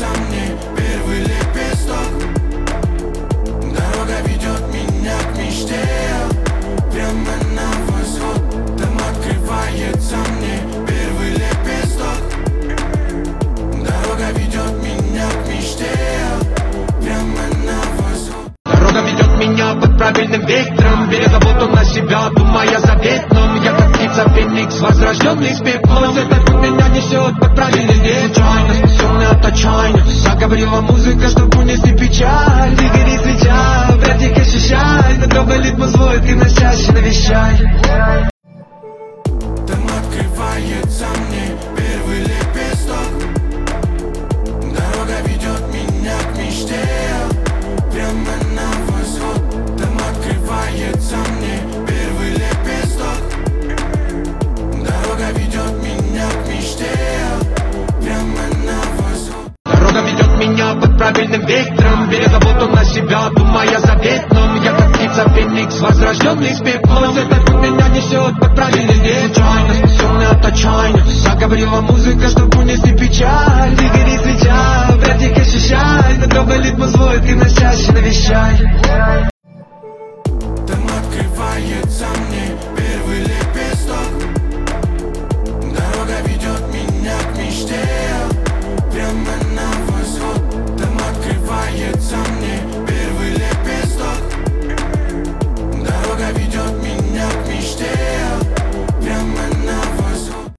улыбается мне первый лепесток. Дорога ведет меня к мечте, прямо на восход. Там открывается мне первый лепесток. Дорога ведет меня к мечте, прямо на восход. Дорога ведет меня под правильным ветром, беря заботу на себя, думая о заветном. Я как птица феникс, возрожденный с пеплом. Этот путь меня несет под правильный ветер. Случайно, спасенный от отчаяния, заговорила музыка, чтобы унести печаль. И горит свеча, братик, ощущай, над дорогой ритм звук и носящий навещай. Там открывается мне первый лепесток. Дорога ведет меня к мечте, прямо на восход. Там открывается мне первый лепесток. Дорога ведет меня к мечте, прямо на восход. Дорога ведет меня под правильным ветром, беря заботу на себя, думая о заветном. Я как птица феникс, возрожденный с пеплом. Этот путь меня несет под правильный ветер. Случайно, спасенный от отчаяния, заговорила музыка, чтобы унести печаль. И горит свеча, братик, ощущай, над дорогой ритм звук и носящий навещай.